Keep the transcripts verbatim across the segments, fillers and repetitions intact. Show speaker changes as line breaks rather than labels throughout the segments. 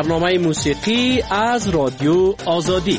برنامه موسیقی از رادیو آزادی.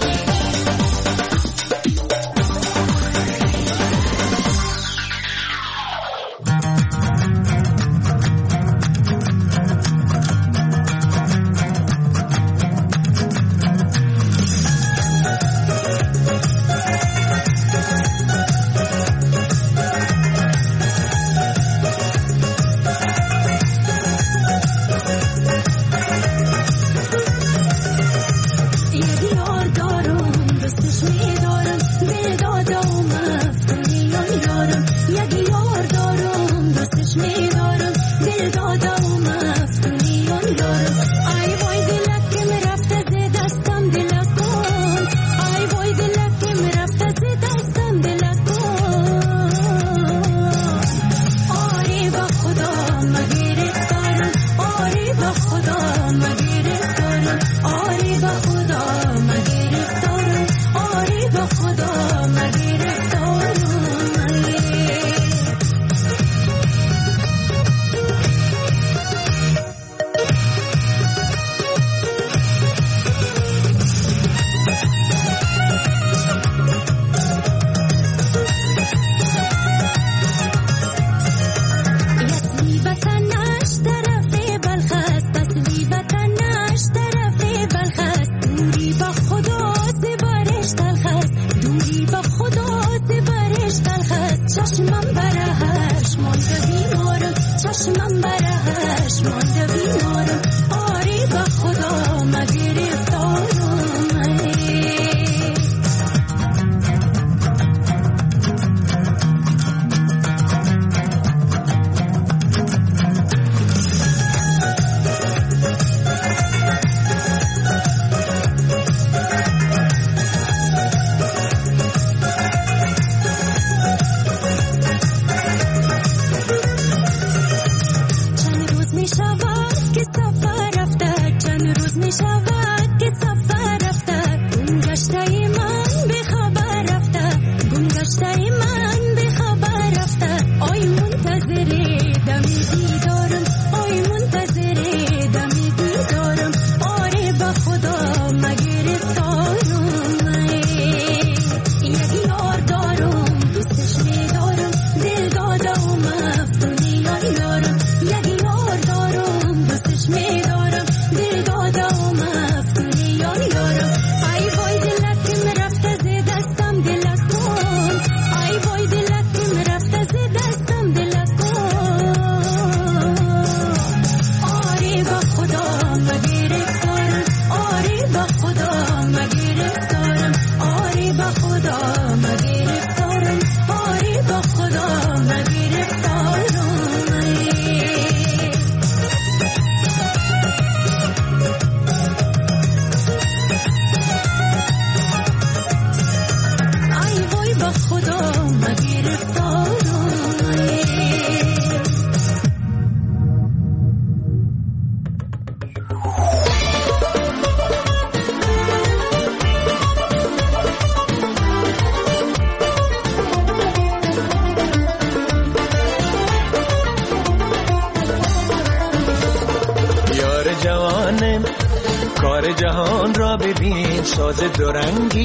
کار جهان را ببین، ساز دورنگی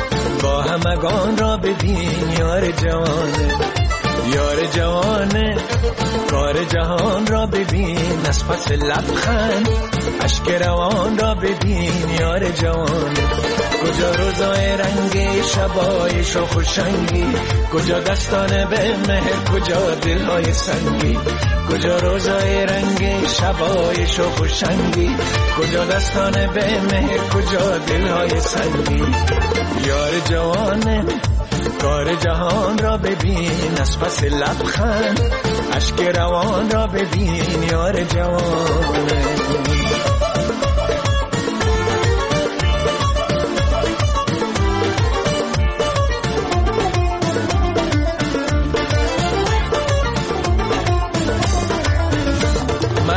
با همگان را ببین. یار جوانه یار جوانه کار جهان را ببین، از پس لبخند اشک روان را ببین. یار جوانه کجا روزای رنگی شبای شوخ و شنگی، کجا دستان به مهر، کجا دلهای سنگی. کجا روزای رنگی شبای شوخ و شنگی، کجا دستان به مهر، کجا دلهای سنگی. یار جوانه کار جهان را ببین، از پس لبخند اشک روان را ببین. یار جوانه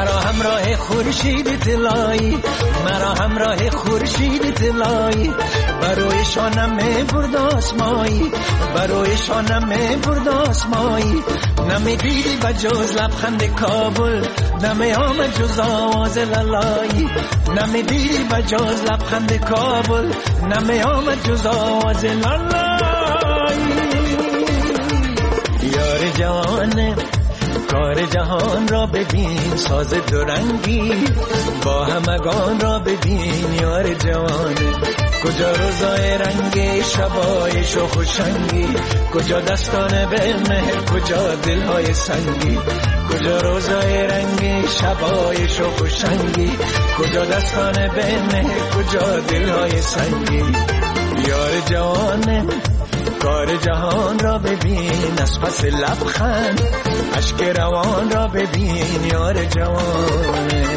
خورشید طلایی، مرا همراه خورشید طلایی، برای شانم برد آسمایی، برای شانم برد آسمایی. نمیدیدی و جز لبخند کابل، نمی آمد جز آواز لالایی. نمیدیدی و جز لبخند کابل، نمی آمد جز آواز لالایی. یار جوانه کار جهان را ببین، ساز دورنگی با همگان را ببین. یار جوانه کجا روزای رنگی، شبای شوخ و شنگی، کجا دستان به مهر، کجا دلهای سنگی. کجا روزای رنگی، شبای شوخ و شنگی، کجا دستان به مهر، کجا دلهای سنگی. یار جوانه کار جهان را ببین، از پس لبخند اشک روان را ببین. یار جوانه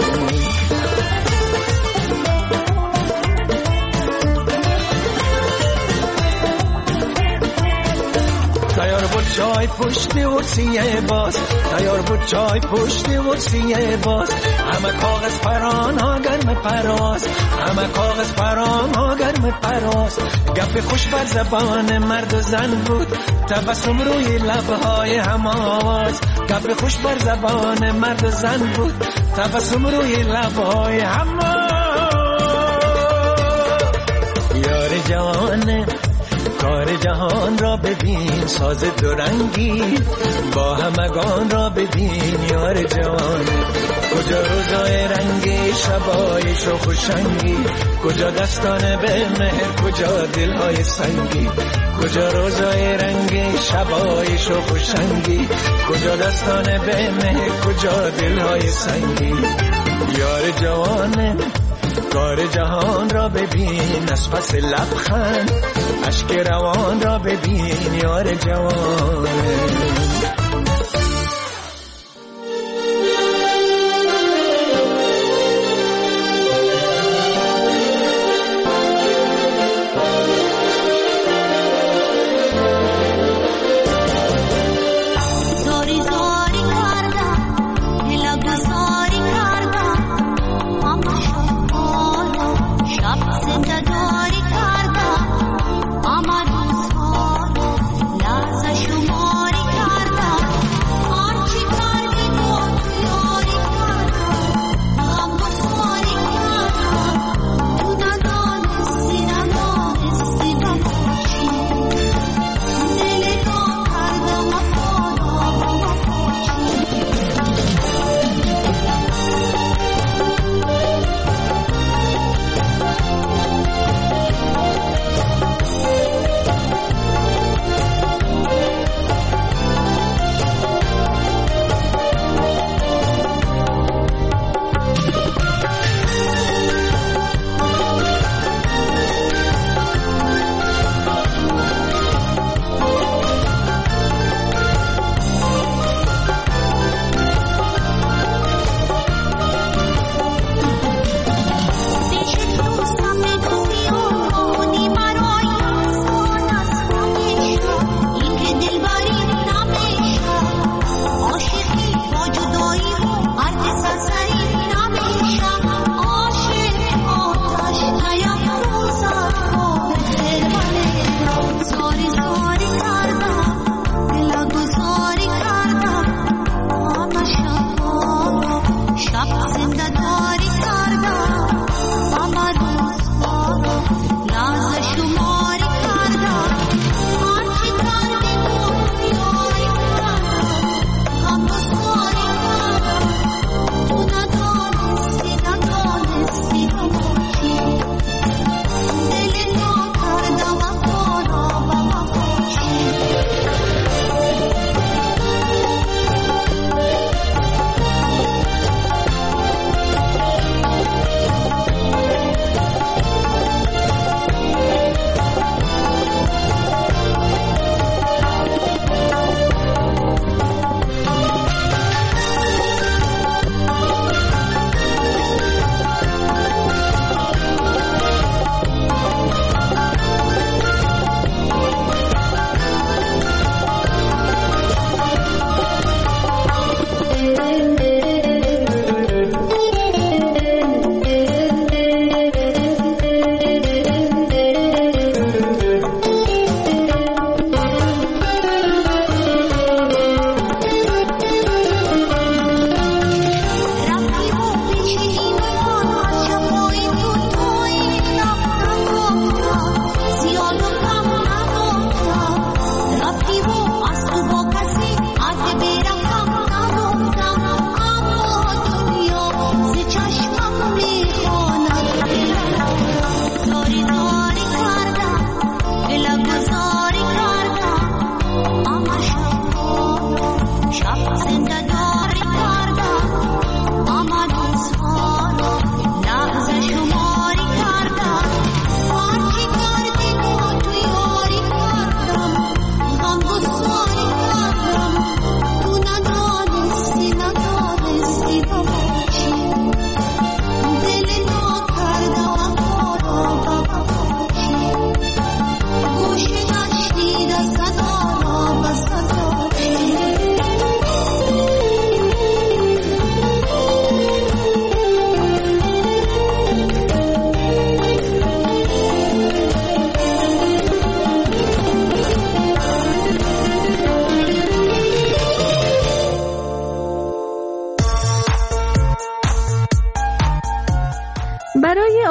تیار بود چای پشت ورسیه باز، تیار بود چای پشت ورسیه باز. همه کاغذ پران ها گرم پرواز، همه کاغذ پران ها گرم پرواز. گپ خوش بر زبان مرد و زن بود، تبسم روی لبهای هم آواز. گپ خوش بر زبان مرد و زن بود، تبسم روی لبهای هم آواز. یار جوانه کار جهان را ببین، ساز دورنگی با همگان را ببین. یار جوانه کجا روزای رنگی، شبای شوخ و شنگی، کجا دستان به مهر، کجا دلهای سنگی. کجا روزای رنگی، شبای شوخ و شنگی، کجا دستان به مهر، کجا دلهای سنگی. یار جوانه کار جهان را ببین، از پس لبخند اشک روان را ببین. یار جوانه
آمد و سال لحظه شماری کرد.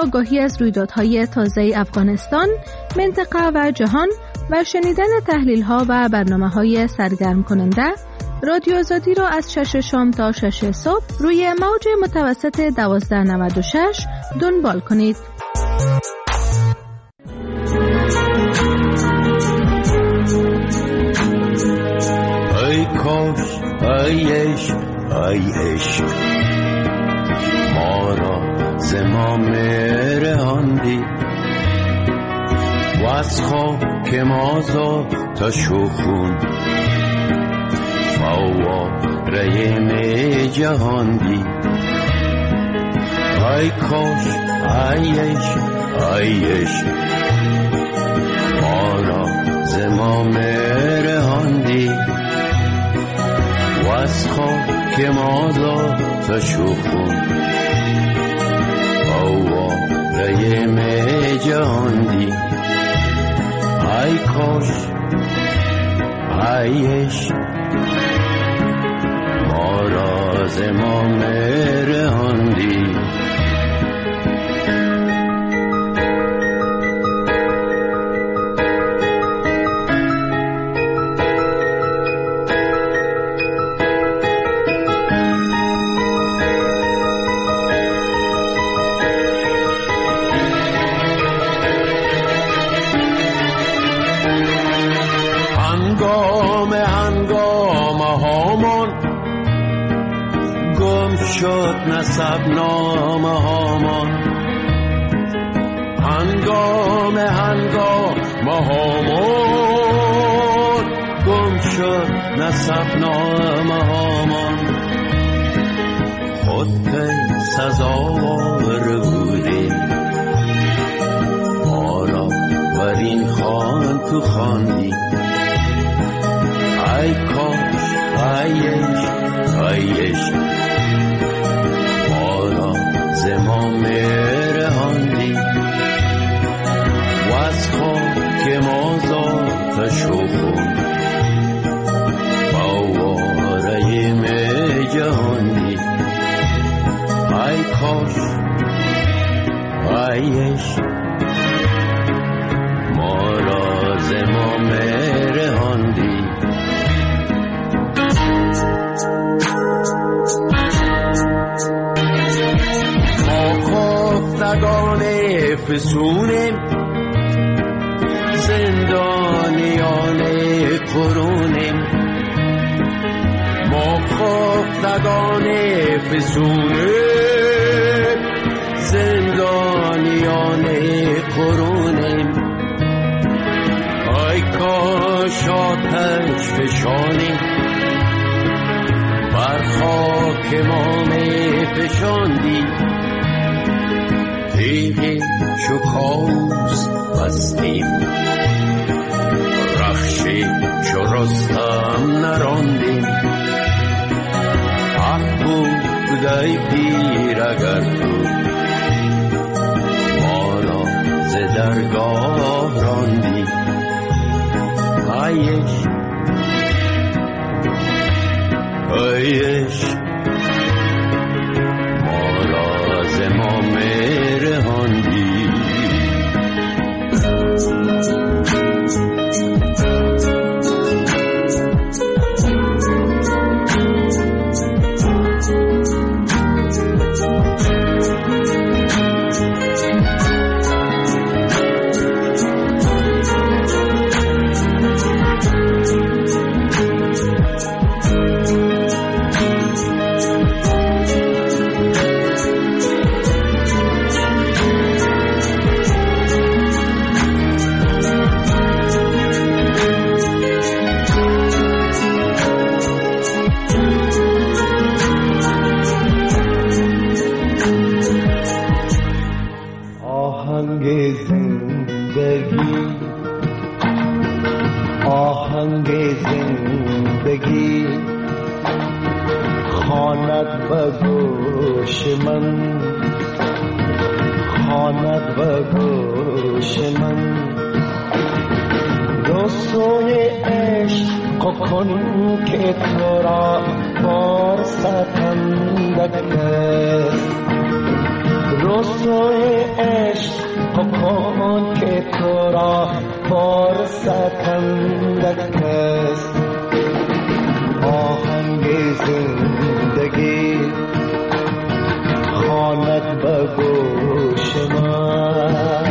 آگاهی از رویدادهای تازه افغانستان، منطقه و جهان و شنیدن تحلیل‌ها و برنامه‌های سرگرم کننده، رادیو آزادی را از شش شام تا شش صبح روی موج متوسط دوازده نود و شش دنبال کنید.
ای کاش، ای عشق، ای عشق، ما را ز ما رهاندی و از خاک ما تا شخون فواره می جهاندی. ای کاش، ای عشق، ای عشق، ما را ز ما رهاندی و از خاک ما تا شخون فواره می جهاندی. ای کاش، ای عشق، ما را ز ما رهاندی. شد نسب نامه هامان، هنگام هنگام هامان گم شد نسب نامه هامان. خود پی سزاوار بودیم ما را بر این خوان تو خواندی. ای کاش، ای عشق، ای عشق، ما رهاندی و از خاک ما تا شخون فواره می جهاندی. ای کاش، ای عشق، ما را ز ما رهاندی. خفتگان فسونیم، زندانیان قرونیم. ما خفتگان فسونیم، زندانیان قرونیم. ای کاش آتش فشانیم بر خاک ما می فشاندی. تیغ شکاست بستیم، رخشی چو رستم نراندیم. حق بود ای پیر اگر تو ما را ز درگاه راندی. ای عشق، ای عشق، ما را ز ما رهاندی.
رسوی عشق کن که تو را فرصت اندک است. آهنگ زندگی خواند به گوش من.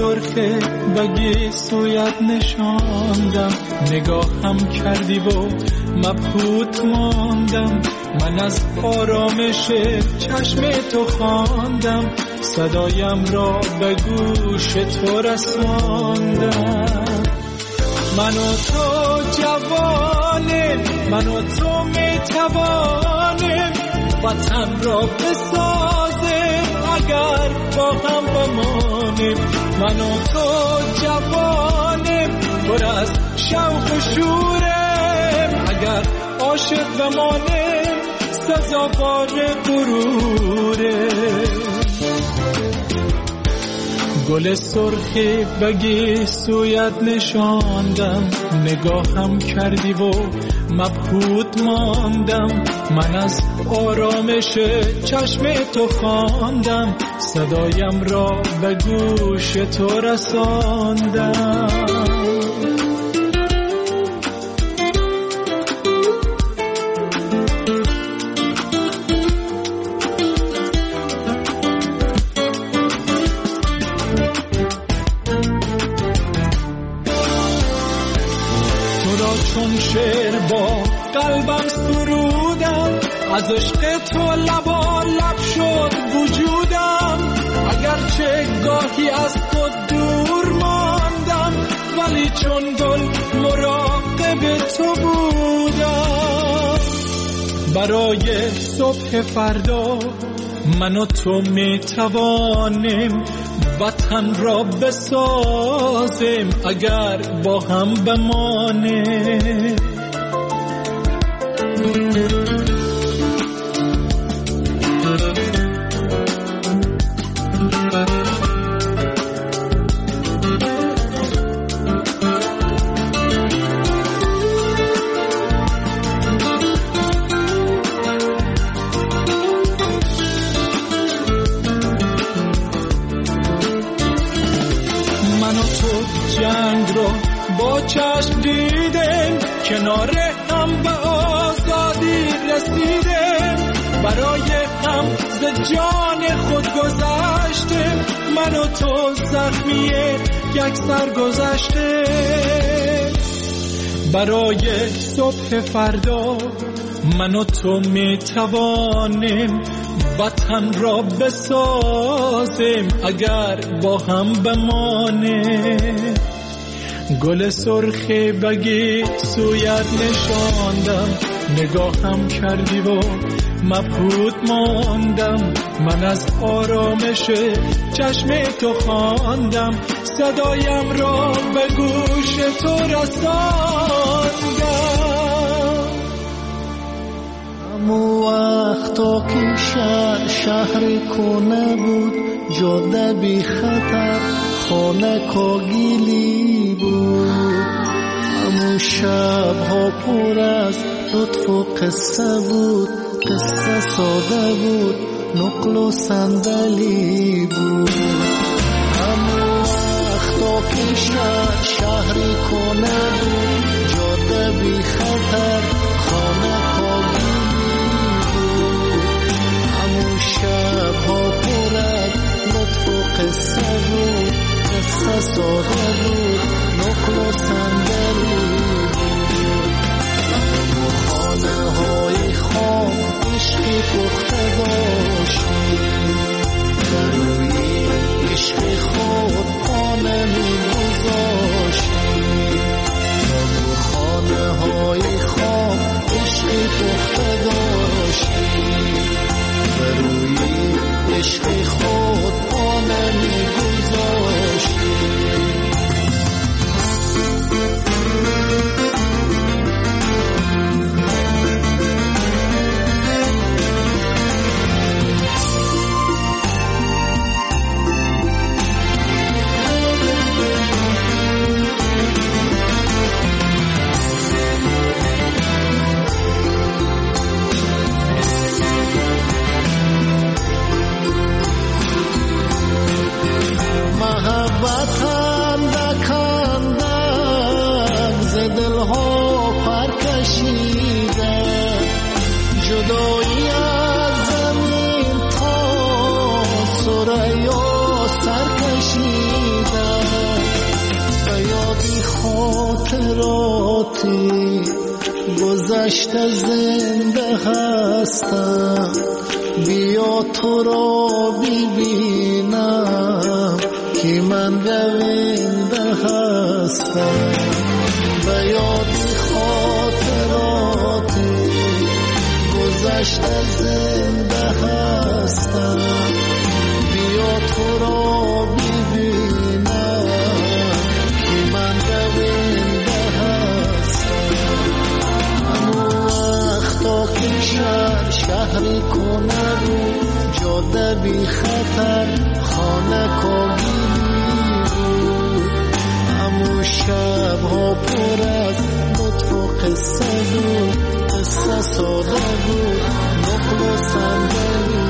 سرخه بگی سویت نشاندم، نگاهم کردی و مبهوت ماندم. من از آرامش چشم تو خواندم، صدایم را به گوش تو رساندم. من و تو جوانیم، من و تو میتوانیم وطن را بسازیم اگر با هم بمانیم. من و تو جوانیم پر از شوق و شوریم، اگر عاشق بمانیم سزاوار غروریم. گل سرخی بگی سویت نشاندم، نگاهم کردی و مبهوت ماندم. من از آرامش چشم تو خواندم، صدایم را به گوش تو رساندم. چون شعر با قلبم سرودم، از عشق تو لبا لب شد وجودم. اگرچه گاهی از تو دور ماندم، ولی چون گل مراقب تو بودم. برای صبح فردا من و تو می توانیم وطن را بسازیم اگر با هم بمانیم. جنگ رو با چشم دیدیم، کنار هم به آزادی رسیدیم. برای هم ز جان خود گذشتیم، من و تو زخمی یک سر گذشته. برای صبح فردا من و تو می توانیم وطن را بسازیم اگر با هم بمانیم. گل سرخی بگی سویت نشاندم، نگاهم کردی و مبهوت ماندم. من از آرامش چشم تو خواندم، صدایم را به گوش تو رساندم.
همو وقتا که شهر شهر کنه بود، جاده بی خطر خانه کاگیلی بود. همو شبها پر از لطف و قصه بود، قصه ساده بود نقل و صندلی بود. همو وقتا که شهر شهر کنه بود، جاده بی خطر خانه کاگیلی بود. همو شبها پر از لطف و قصه بود، قصه ساده بود نقل و صندلی بود. همو خانه های خام عشقی پخته داشتیم، در روی عشق خود پانه می گذاشتیم. همو خانه های خام عشقی پخته داشتیم، در روی عشق خود پانه می گذاشتیم. خاطراتی گذشته زنده هستم، بیا تو را ببینم که من رونده هستم. به یاد خاطراتی گذشته زنده هستم، بیا تو را ببینم که من رونده هستم. همون وقتا که شهر شهری کنه رو جاده بی خطر خانه کاغیلی بود، همون شبها پر از لطف و قصه بود، قصه ساده بود نقل و صندلی.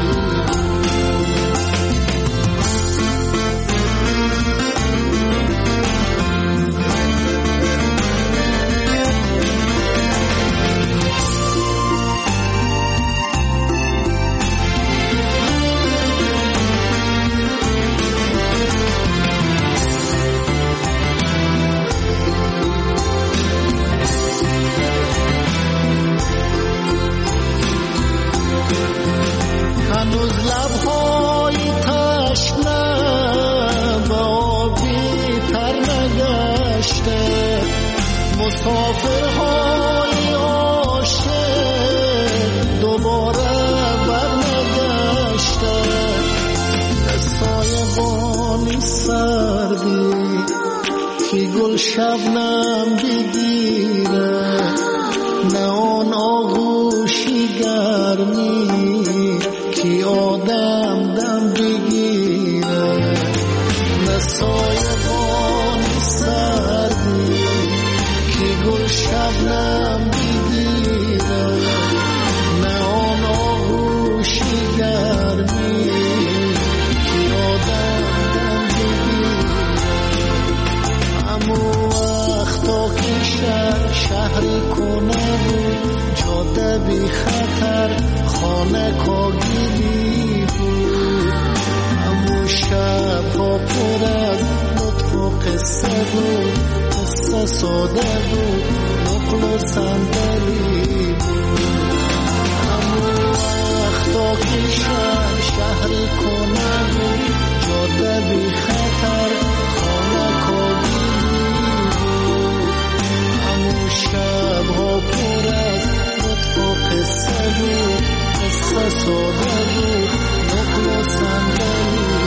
هنوز لبهای تشنه به آبی تر نگشته، مسافرهای عاشق دوباره برنگشته. سایبانی سردی که گل شبنم بگیره، نه آن آغوشی گرمی که آدم دم بگیره، نه سایبانی سردی که گل شبنم بگیره، نه آن آغوشی گرمی که آدم دم بگیره. همون وقتا که شهر شهری کنه بود جاده بی خطر خانه کاغیلی بود، همون شبها پر از لطف و قصه بود، قصه ساده بود نقل و صندلی بود. همون وقتا که شهر شهری کنه بود جاده بی خطر خانه کاغیلی بود، همون شبها پر از لطف و قصه بود، قصه ساده بود نقل و صندلی.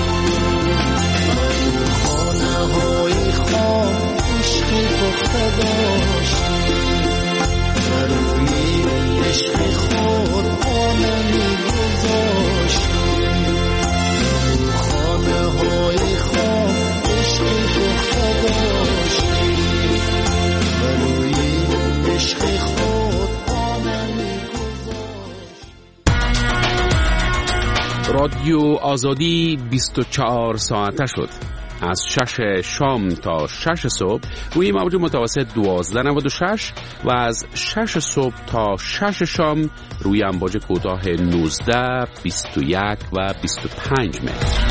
خانه های خام عشقی پخته داشتی، بر روی عشق خود پانه میگذاشتی. خانه های خام عشقی پخته داشتی، بر روی عشق خود پانه میگذاشتی.
رادیو آزادی بیست و چهار ساعته شد. از شش شام تا شش صبح روی موج متوسط دوازده نود و شش و از شش صبح تا شش شام روی امواج کوتاه نوزده، بیست و یک و بیست و پنج متر.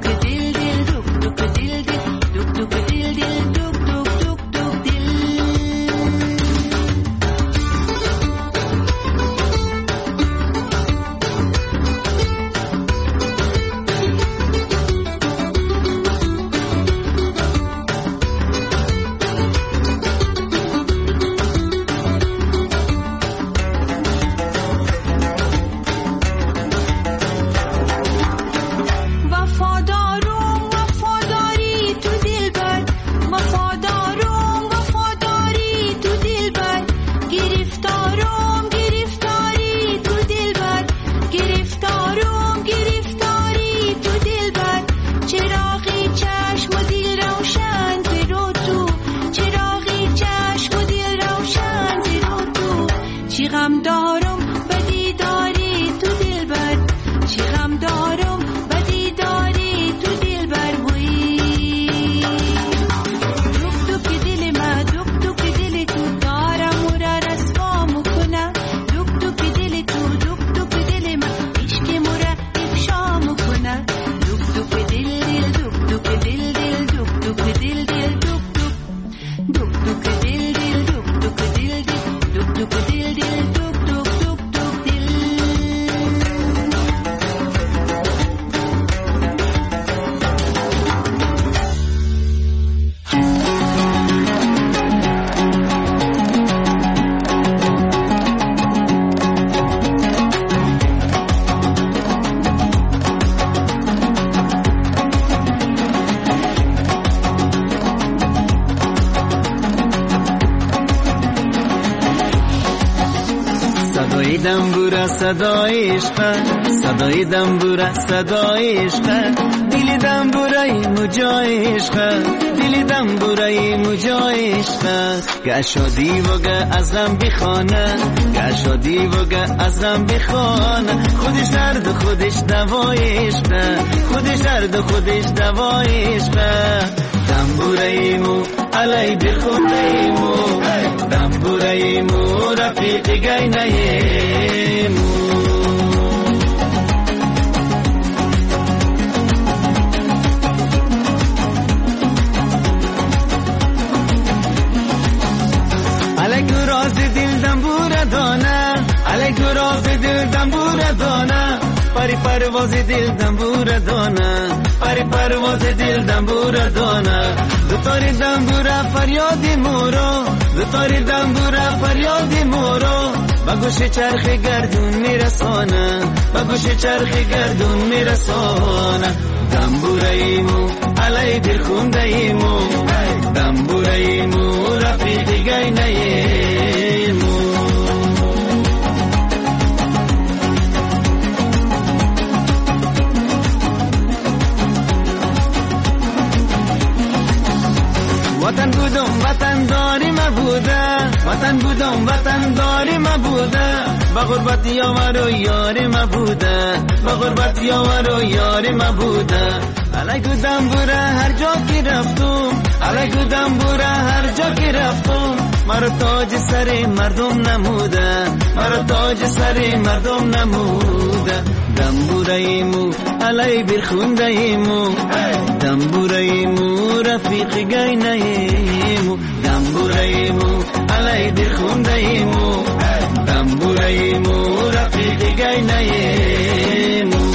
دنبوره صدای عشق، صدای دنبوره صدای عشق، دل دنبوره مجای عشق، دل دنبوره مجای عشق. گشادی وگه ازم بخانه، گشادی وگه ازم بخانه، خودش درد خودش دوای عشق، خودش درد خودش دوای عشق. دنبوره مو علی بخونه مو، دنبوره مو رفیق گینه مو. علی راز دل دنبوره دانه، علی راز دل دنبوره دانه، پری پرواز دل دنبوره دانه، پری پرواز دل دنبوره دانه. دو تاری دنبوره فریادی مورو، دو تاری دنبوره فریادی مورو، با گوش چرخ گردون میرسانه، با گوش چرخ گردون میرسانه. دنبوره ایمو علی دل خونده ایمو، دنبوره ایمو رفیق گینه ایمو. وطن بودم وطن داری مبوده، وطن بودم وطن داری مبوده، با غربت یاور و یاری مبوده، با غربت یاور و یاری مبوده. علیکو دنبوره هر جا که رفتم، علیکو دنبوره هر جا که رفتم، مرا تاج سر مردم نموده، مرا تاج سر مردم نموده. دنبوره ایمو علی برخونده ایمو، دنبوره ایمو رفیق گینه ایمو، دنبوره ایمو علی برخونده ایمو، دنبوره ایمو رفیق گینه ایمو.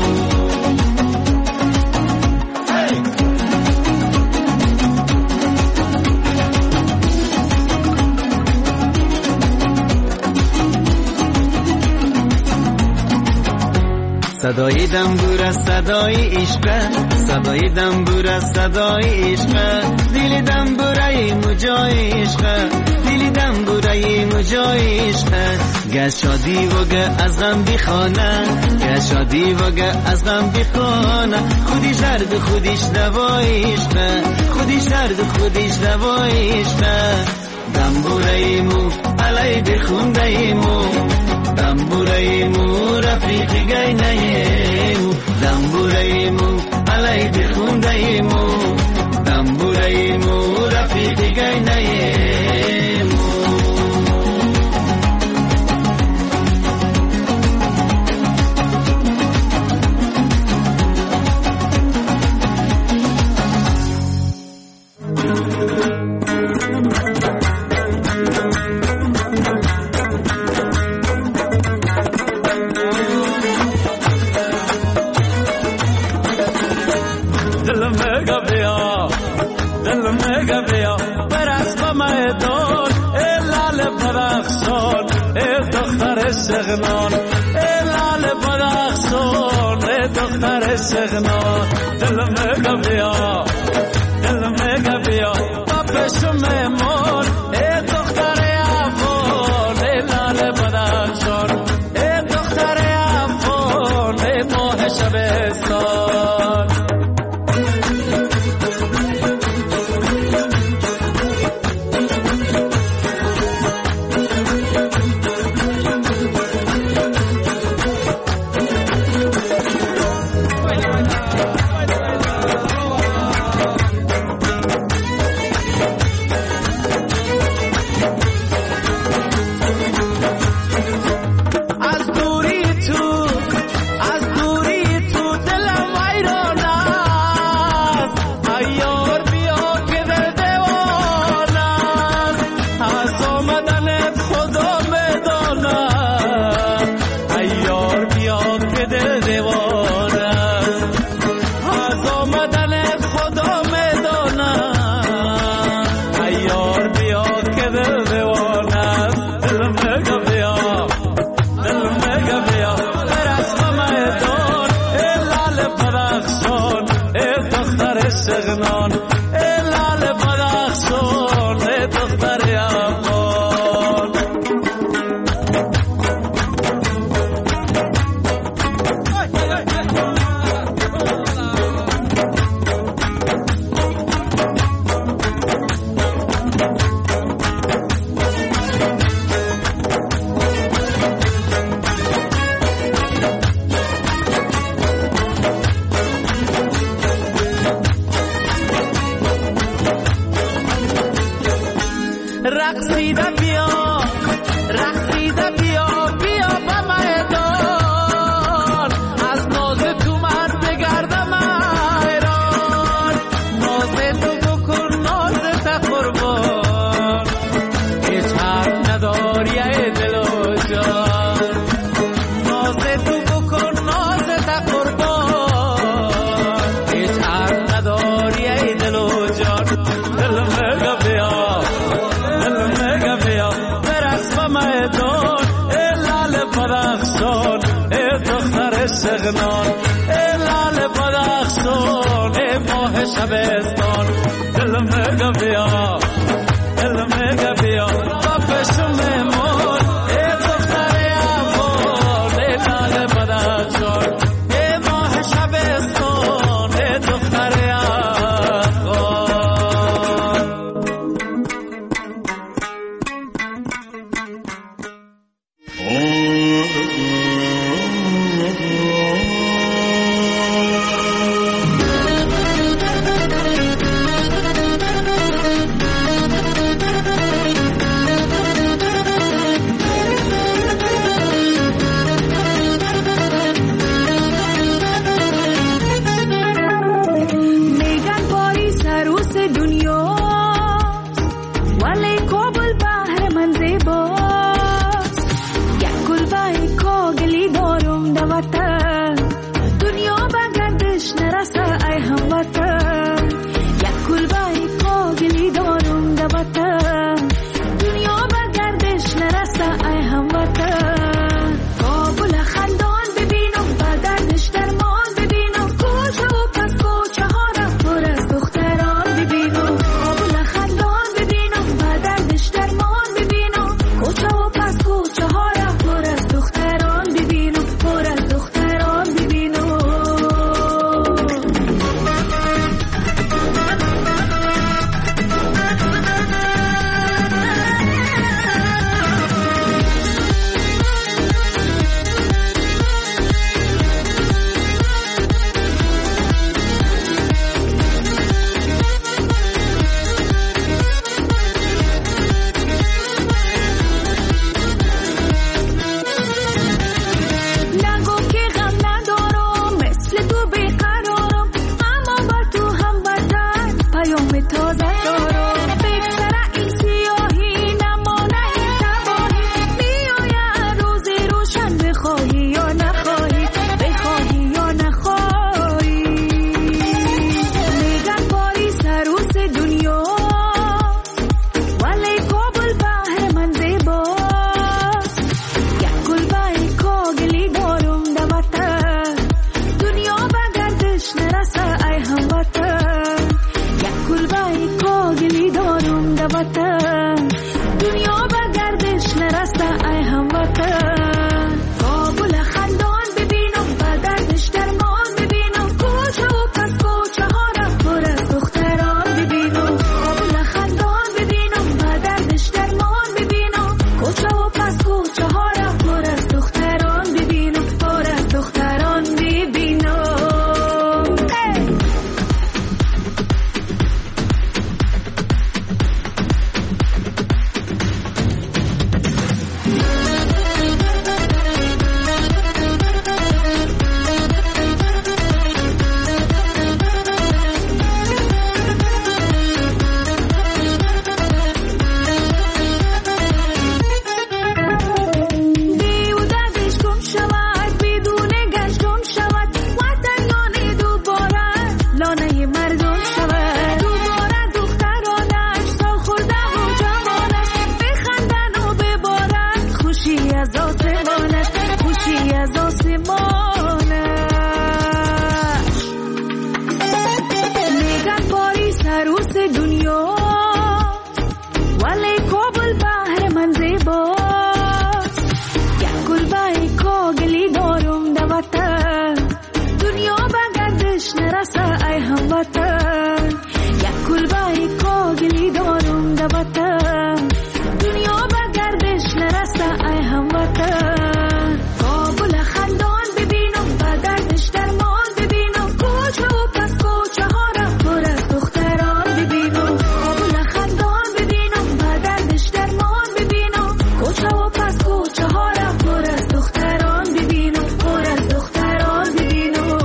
صدای دنبوره صدای عشق، صدای دنبوره صدای عشق، دل دنبوره مجای عشق، دل دنبوره مجای عشق. گشادی وگه ازم بخانه، گشادی وگه ازم بخانه، خودش درد خودش دوای عشق، خودش درد خودش دوای عشق. دنبوره ایمو علی بخونده ایمو، دنبوره ایمو رفیق گینه ایمو، دنبوره ایمو علی بخونده ایمو، دنبوره ایمو رفیق گینه ایمو.
میگه بیا دل میگه بیا برس به میدان ای لال بدخشان ای دختر شغنان ای لال بدخشان ای دختر شغنان دل میگه بیا دل میگه بیا با پیش میمون ای دختر افغان ای لال بدخشان ای دختر افغان ای ماه شبستان شغنان ای لال بدخشان ای دختر افغان رقصیده بیا رقصیده بیا بیا به میدان از ناز تو من بگردم ایران ناز تو بکن ناز تا قربان هیچ حرف نداری ای دل و جان ناز تو بکن ناز تا قربان هیچ حرف نداری ای دل و جان دل میگه بیا میدان ای لال بدخشان ای دختر شغنان ای لال بدخشان ای ماه شبستان دل میگه بیا دل میگه بیا با پیش میمون ای دختر افغان ای لال بدخشان ای ماه شبستان ای دختر افغان
گلدون شود. دوباره دخترانش سال خورده و جوانش بخندن و ببارن خوشی از آسمانش، خوشی از آسمانش. میگن پاریس عروس دنیا ولی کابل بحر من زیباست. یک گربه کاغلی دارم در وطن، دنیا به گردش نرسه ای هموطن. یک گربه کاغلی دارم در وطن، دنیا به گردش نرسه ای هموطن. کابل خندان ببینم به گردش درمان ببینم، کوچه و پس کوچه ها را پر از دختران ببینم. کابل خندان ببینم به گردش درمان ببینم، کوچه و پس کوچه ها را پر از دختران ببینم، پر از دختران ببینم.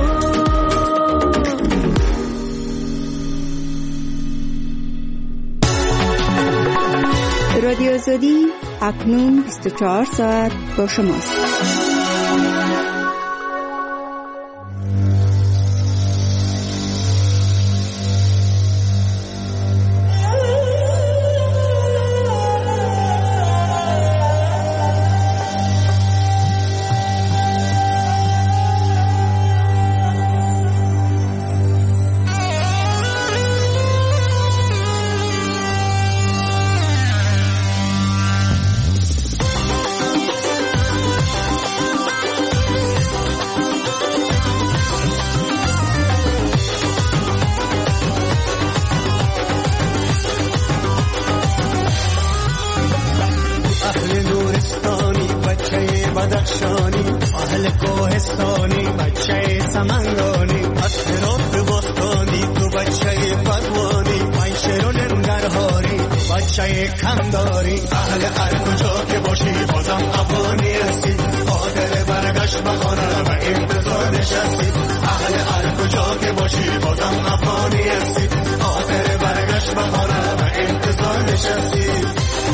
رادیو آزادی اکنون بیست و چهار ساعت با شماست.
اهل کوهستانی بچه سمنگانی، از هرات باستانی تو بچه پروانی، منشر و ننگرهاری بچه کمداری. اهل هر کجا که باشی بازم افغانی هستی، قادر برگشت به خانه و انتظار نشستی. اهل هر کجا که باشی بازم افغانی هستی، قادر برگشت به خانه و انتظار نشستی.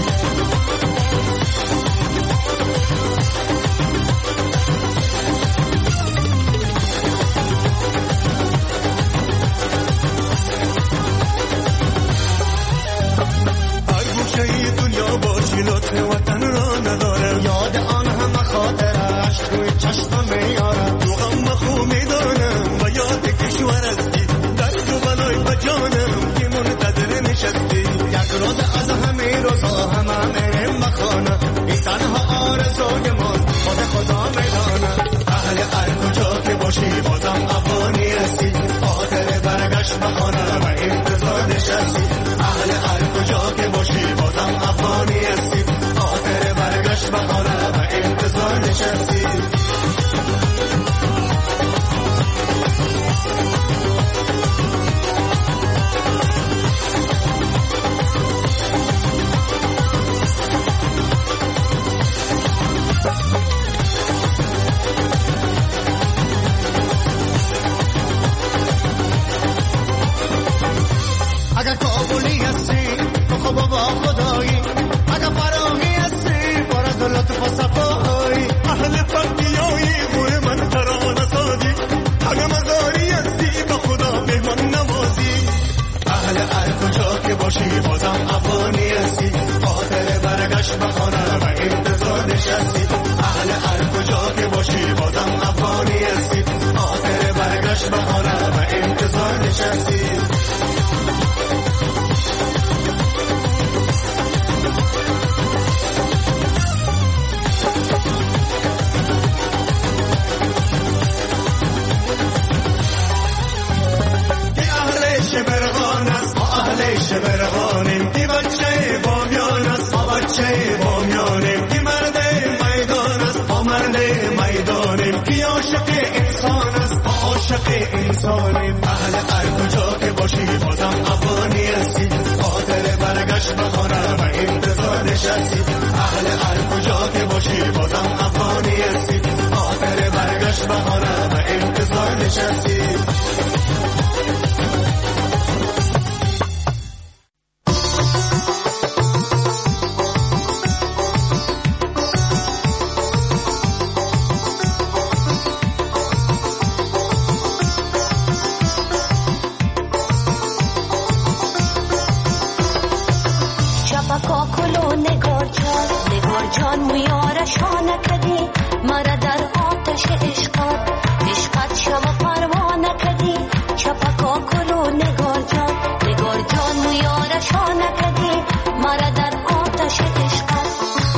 لطف وطن را ندارم، یاد آن همه خاطرش توی چشمم میارم. تو غم خوب میدانم و یاد کشورستی، درد و بلای بجانم که منتظر نشستی. یک روز از همه روزها همه میرم بخانه، این تنها آرزوی من خود خدا میدانم. اهل هر کجا که باشی بازم افغانی هستی، خاطر برگشت بخانه و انتظار نشستی. اهل هر کجا که باشی بازم افغانی هستی، خاطر برگشت بخانه و انتظار نشستی. اگر کابلی هستی تو خب با خدایی، اگر فراهی هستی پر از لطف و صفایی. اهل فردیایی گوه من ترانه سازی، اگر مزاری هستی به خدا مهمان نوازی. اهل هر کجا که باشی بازم افغانی هستی، خاطر برگشت به خانه و انتظار نشستی. اهل هر کجا که باشی بازم افغانی هستی، خاطر برگشت به خانه و انتظار نشستی. شبرغانیم کی بچه بامیان است، ما بچه بامیانیم کی مرد میدان است، ما مرد میدانیم کی عاشق انسان است، ما عاشق انسانیم. اهل هر کجا که باشی بازم افغانی هستی، خاطر برگشت به خانه و انتظار نشستی. اهل هر کجا که باشی بازم افغانی هستی، خاطر برگشت به خانه و انتظار نشستی.
جان مویارشان کدی مرا در آتش عشقات عشقات شما پروانه کدی چپکا کلو نگار جان نگار جان مویارشان کدی مرا در آتش عشقات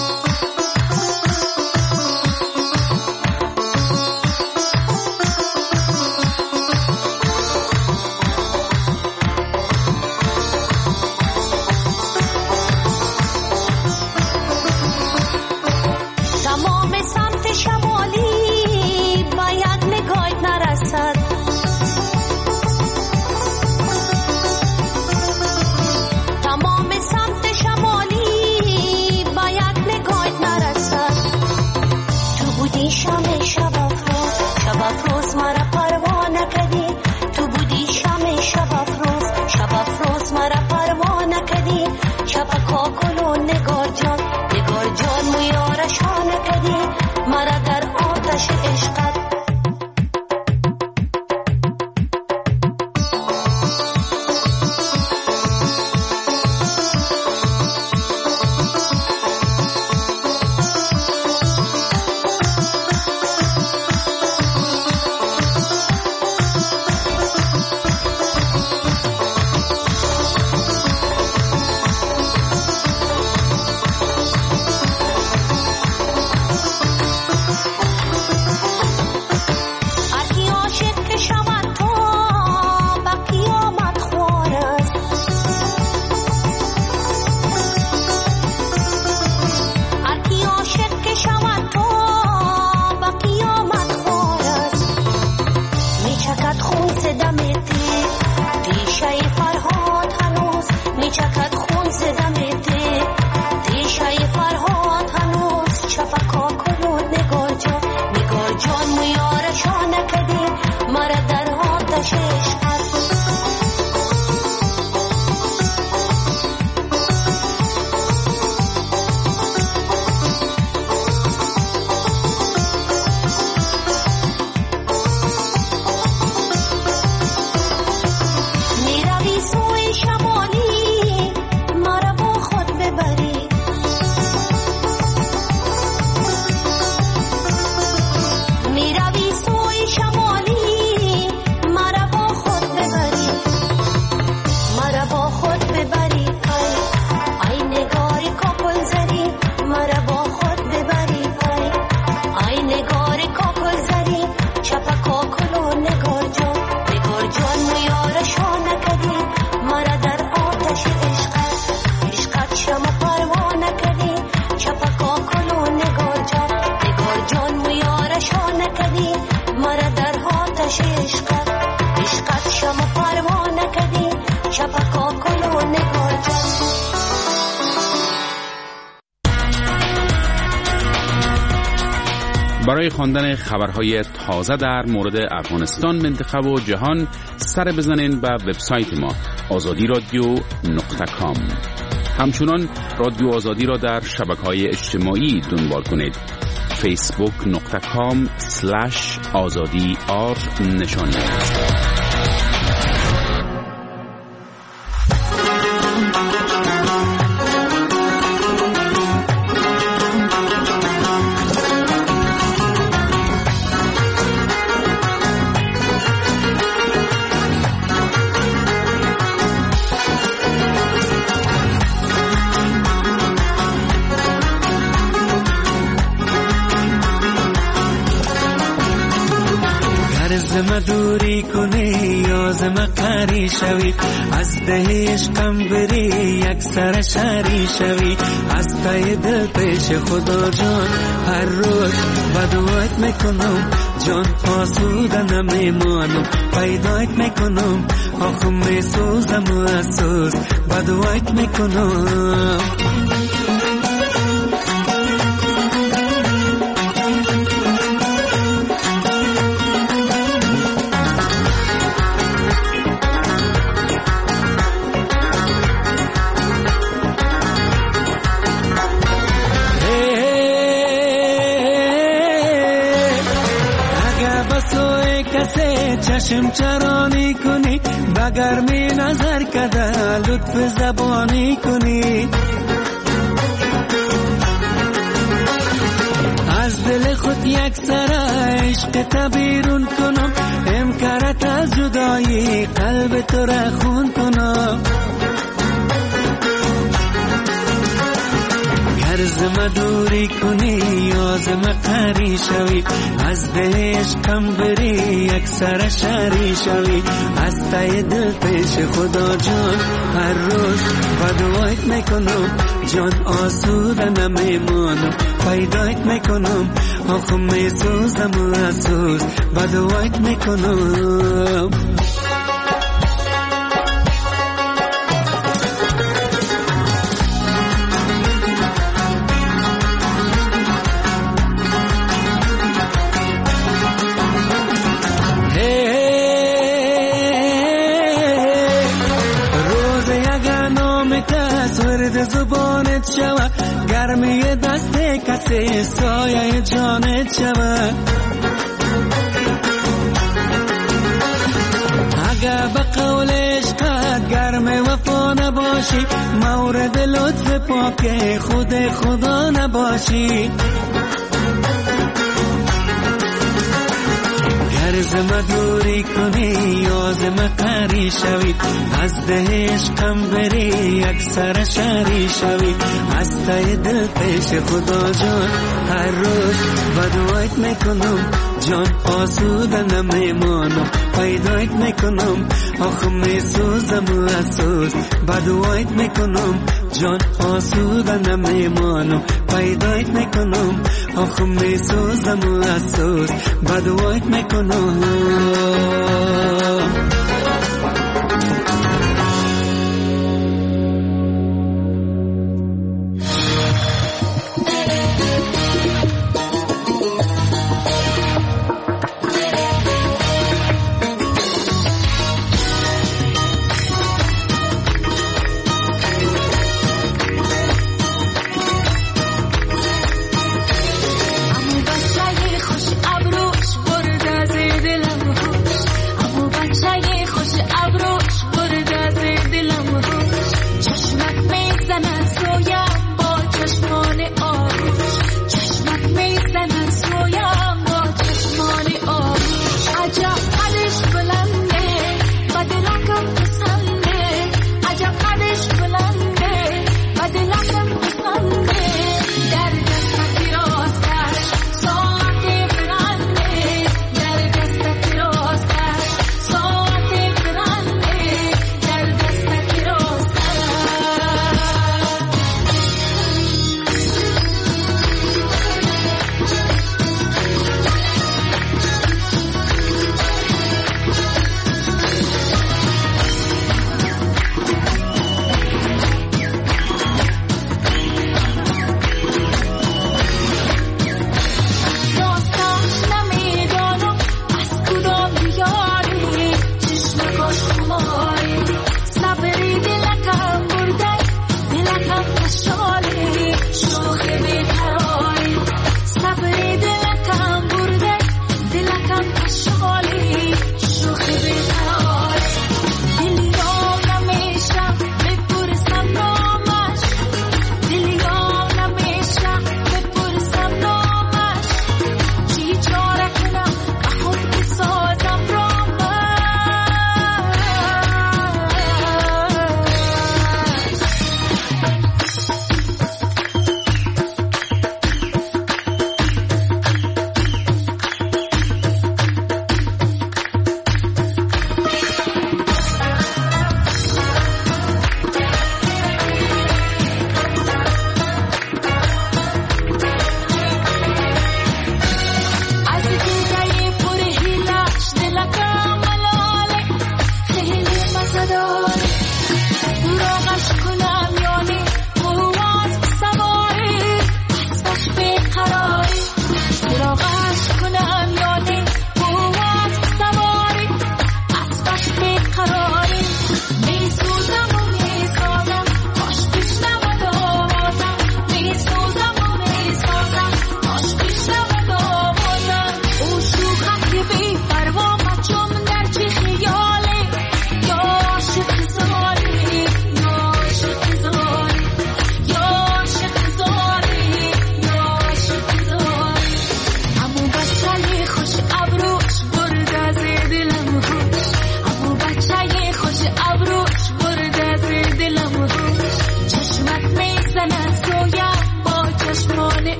برای خواندن خبرهای تازه در مورد افغانستان، منطقه و جهان سر بزنین به وبسایت ما آزادی رادیو نقطه کام. همچنان رادیو آزادی را در شبکه‌های اجتماعی دنبال کنید. فیسبوک نقطه کام سلش آزادی آر نشان دهید.
زم دوری کنی یا زم قری شوی از ده عشقم بری یک سر شری شوی از تای دل پیش خدا جان هر روز بدوایت میکنم جان آسوده نمیمانم پیدایت میکنم آخم میسوزم و اسوز بدوایت میکنم چشم چرانی کنی بگر می نظر کده لطف زبانی کنی
خود یک سر عشق تبیرون کنم، امکارت از جدایی قلب تو را خون کنم. گرزم دوری کنی یازم قری شوی، از دهش کم بری یک سر شری شوی. از تای دل پیش خدا جان هر روز بدوایت میکنم، جان آسوده نمیمانم پیدایت میکنم. آخم میسوزم و اسوز بدوایت میکنم. زبانت شود گرمی دست کسی سایه جانت شود. اگر به قول عشقت گرم وفا نباشی، مورد لطف پاک خود خدا نباشی. گرزم دوری کنی یازم قری شوی، از دهش کم بری یک سر شری شوی. از تای دل پیش خدا جان هر روز بدوایت میکنم، جان آسوده نمیمانم پیدایت میکنم. آخم میسوزم و اسوز بدوایت میکنم، جان آسوده نمیمانم پیدایت میکنم. آخم میسوزم و اسوز بدوایت میکنم.
خوش ابروش برد از دلم خوش، اما بچه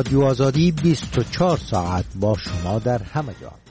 رادیو آزادی بیست و چهار ساعت با شما در همه جا.